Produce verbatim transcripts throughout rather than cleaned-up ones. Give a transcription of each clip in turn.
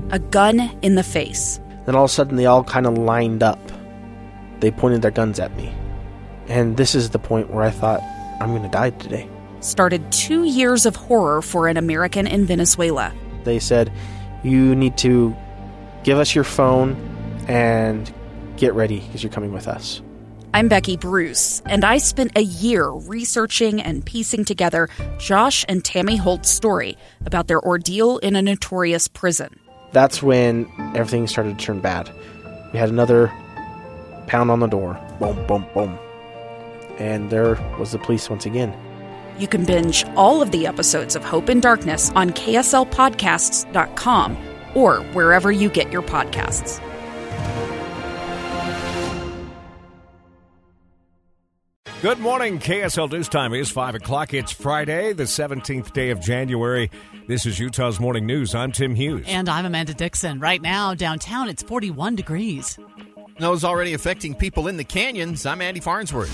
a gun in the face. Then all of a sudden, they all kind of lined up. They pointed their guns at me. And this is the point where I thought, I'm going to die today. Started two years of horror for an American in Venezuela. They said, you need to give us your phone and get ready because you're coming with us. I'm Becky Bruce, and I spent a year researching and piecing together Josh and Tammy Holt's story about their ordeal in a notorious prison. That's when everything started to turn bad. We had another pound on the door. Boom, boom, boom. And there was the police once again. You can binge all of the episodes of Hope in Darkness on K S L podcasts dot com or wherever you get your podcasts. Good morning. K S L News Time is five o'clock. It's Friday, the seventeenth day of January. This is Utah's Morning News. I'm Tim Hughes. And I'm Amanda Dixon. Right now, downtown, it's forty-one degrees. Snow's already affecting people in the canyons. I'm Andy Farnsworth.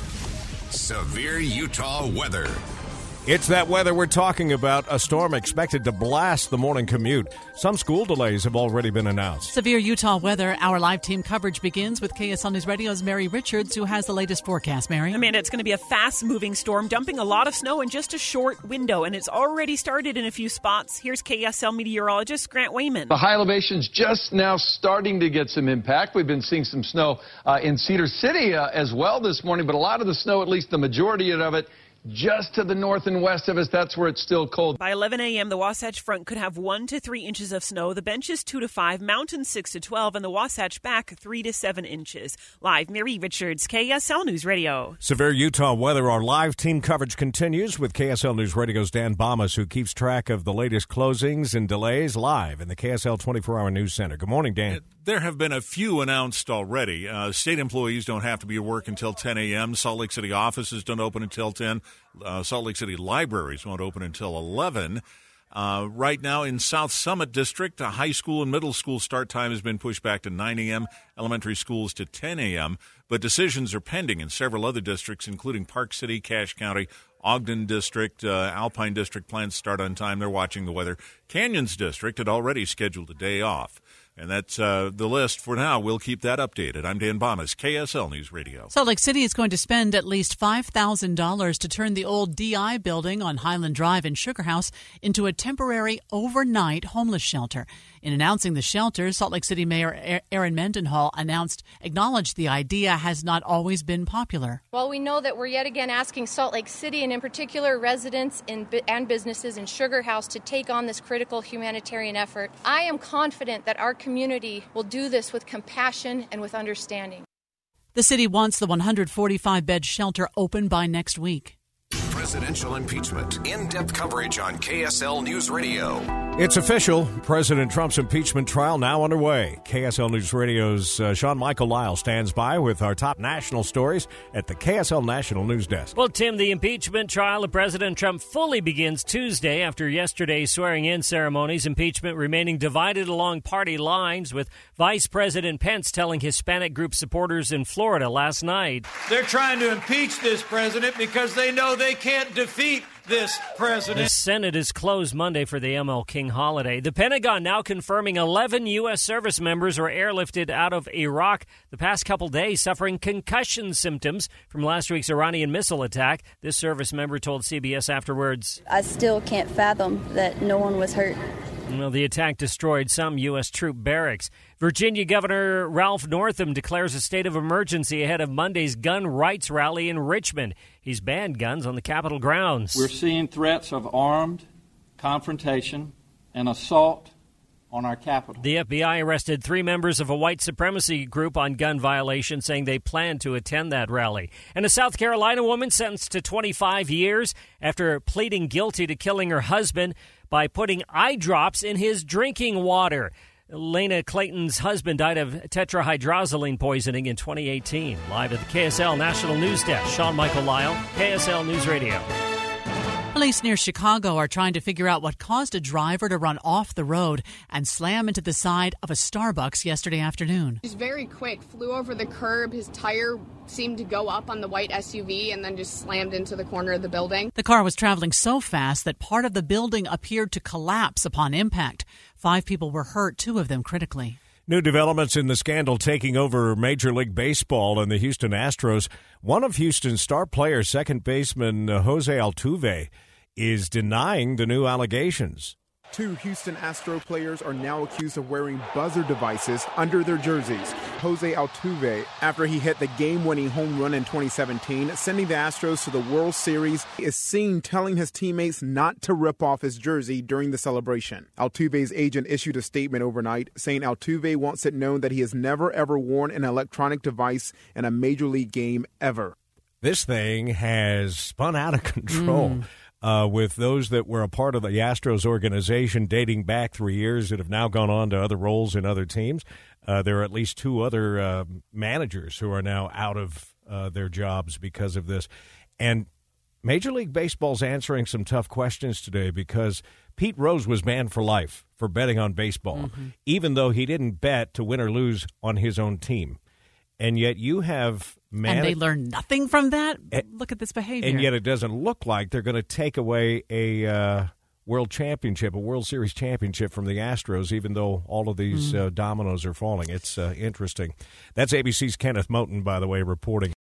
Severe Utah weather. It's that weather we're talking about. A storm expected to blast the morning commute. Some school delays have already been announced. Severe Utah weather. Our live team coverage begins with K S L News Radio's Mary Richards, who has the latest forecast. Mary? Amanda, it's going to be a fast-moving storm, dumping a lot of snow in just a short window, and it's already started in a few spots. Here's K S L meteorologist Grant Wayman. The high elevation's just now starting to get some impact. We've been seeing some snow uh, in Cedar City uh, as well this morning, but a lot of the snow, at least the majority of it, just to the north and west of us. That's where it's still cold. By eleven a.m., the Wasatch Front could have one to three inches of snow. The Benches two to five, Mountains six to twelve, and the Wasatch Back three to seven inches. Live, Mary Richards, K S L News Radio. Severe Utah weather. Our live team coverage continues with K S L News Radio's Dan Bomas, who keeps track of the latest closings and delays live in the K S L twenty-four hour News Center. Good morning, Dan. There have been a few announced already. Uh, state employees don't have to be at work until ten a.m. Salt Lake City offices don't open until ten. Uh, Salt Lake City libraries won't open until eleven. Uh, right now in South Summit District, a high school and middle school start time has been pushed back to nine a.m., elementary schools to ten a.m., but decisions are pending in several other districts, including Park City, Cache County, Ogden District, uh, Alpine District plans to start on time. They're watching the weather. Canyons District had already scheduled a day off. And that's uh, the list for now. We'll keep that updated. I'm Dan Bomas, K S L News Radio. Salt Lake City is going to spend at least five thousand dollars to turn the old D I building on Highland Drive in Sugar House into a temporary overnight homeless shelter. In announcing the shelter, Salt Lake City Mayor Erin Mendenhall announced, acknowledged the idea has not always been popular. While we know that we're yet again asking Salt Lake City, and in particular residents in, and businesses in Sugar House, to take on this critical humanitarian effort, I am confident that our community will do this with compassion and with understanding. The city wants the one hundred forty-five bed shelter open by next week. Presidential impeachment. In-depth coverage on K S L News Radio. It's official. President Trump's impeachment trial now underway. K S L News Radio's uh, Sean Michael Lyle stands by with our top national stories at the K S L National News Desk. Well, Tim, the impeachment trial of President Trump fully begins Tuesday after yesterday's swearing-in ceremonies. Impeachment remaining divided along party lines, with Vice President Pence telling Hispanic group supporters in Florida last night. They're trying to impeach this president because they know they can't defeat this president. The Senate is closed Monday for the M L King holiday. The Pentagon now confirming eleven U S service members were airlifted out of Iraq the past couple days, suffering concussion symptoms from last week's Iranian missile attack. This service member told C B S afterwards, I still can't fathom that no one was hurt. Well, the attack destroyed some U S troop barracks. Virginia Governor Ralph Northam declares a state of emergency ahead of Monday's gun rights rally in Richmond. He's banned guns on the Capitol grounds. We're seeing threats of armed confrontation and assault on our Capitol. The F B I arrested three members of a white supremacy group on gun violations, saying they planned to attend that rally. And a South Carolina woman sentenced to twenty-five years after pleading guilty to killing her husband by putting eye drops in his drinking water. Lena Clayton's husband died of tetrahydrozoline poisoning in twenty eighteen. Live at the K S L National News Desk, Sean Michael Lyle, K S L News Radio. Police near Chicago are trying to figure out what caused a driver to run off the road and slam into the side of a Starbucks yesterday afternoon. He's very quick, flew over the curb. His tire seemed to go up on the white S U V and then just slammed into the corner of the building. The car was traveling so fast that part of the building appeared to collapse upon impact. Five people were hurt, two of them critically. New developments in the scandal taking over Major League Baseball and the Houston Astros. One of Houston's star players, second baseman uh, Jose Altuve, is denying the new allegations. Two Houston Astro players are now accused of wearing buzzer devices under their jerseys. Jose Altuve, after he hit the game-winning home run in twenty seventeen, sending the Astros to the World Series, is seen telling his teammates not to rip off his jersey during the celebration. Altuve's agent issued a statement overnight saying Altuve wants it known that he has never ever worn an electronic device in a Major League game ever. This thing has spun out of control. Mm. Uh, with those that were a part of the Astros organization dating back three years that have now gone on to other roles in other teams. Uh, there are at least two other uh, managers who are now out of uh, their jobs because of this. And Major League Baseball's answering some tough questions today because Pete Rose was banned for life for betting on baseball, mm-hmm. even though he didn't bet to win or lose on his own team. And yet you have man- And they learn nothing from that? And, look at this behavior. And yet it doesn't look like they're going to take away a uh, world championship, a World Series championship from the Astros, even though all of these mm. uh, dominoes are falling. It's uh, interesting. That's A B C's Kenneth Moton, by the way, reporting.